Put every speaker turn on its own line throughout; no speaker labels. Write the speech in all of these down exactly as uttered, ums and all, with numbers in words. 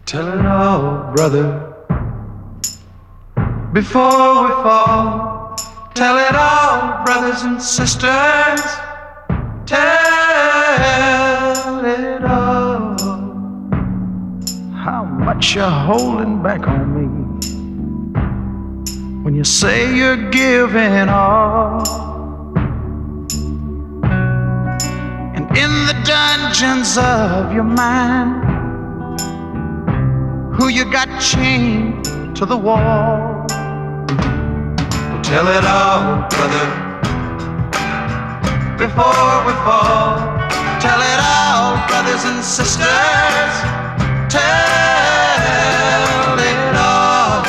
Tell it all, brother, before we fall. Tell it all, brothers and sisters. Tell it all. How much you're holding back on me when you say you're giving all. And in the dungeons of your mind, who you got chained to the wall. Well, tell it all, brother, before we fall. Tell it all, brothers and sisters. Tell it all.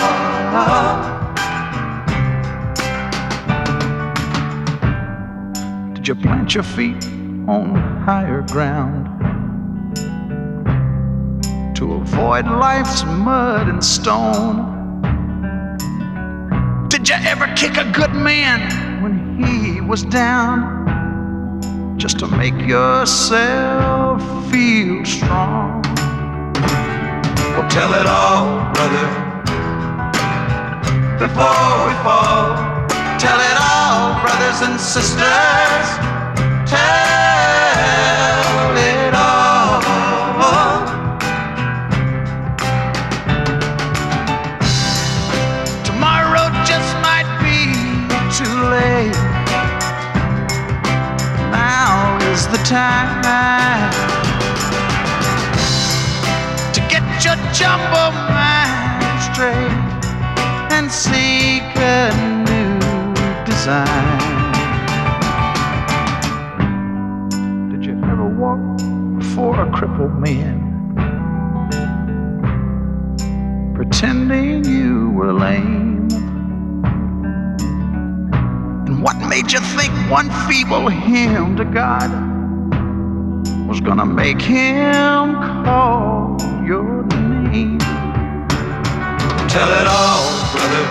Did you plant your feet on higher ground to avoid life's mud and stone? Did you ever kick a good man when he was down, just to make yourself feel strong? Well, tell it all, brother, before we fall. Tell it all, brothers and sisters. Tell it all. Tomorrow just might be too late. Now is the time to get your jumbo mind straight and seek a new design. Did you ever walk before a crippled man, pretending you were lame? And what made you think one feeble hymn to God was gonna make him call your name? Tell it all, brother,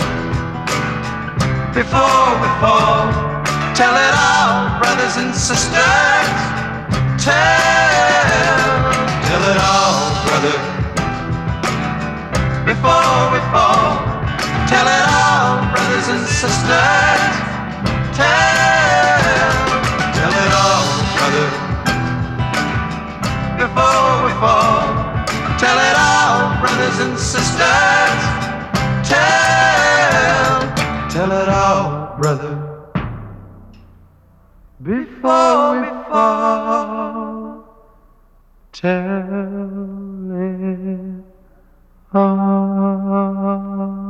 before we fall. Tell it all, brothers and sisters. Tell, tell it all, brother, before we fall. Tell it all, brothers and sisters. Tell, tell it all, brother, before we fall. Tell it all, brothers and sisters. Tell, tell it all, brother, before we fall. Tell it all.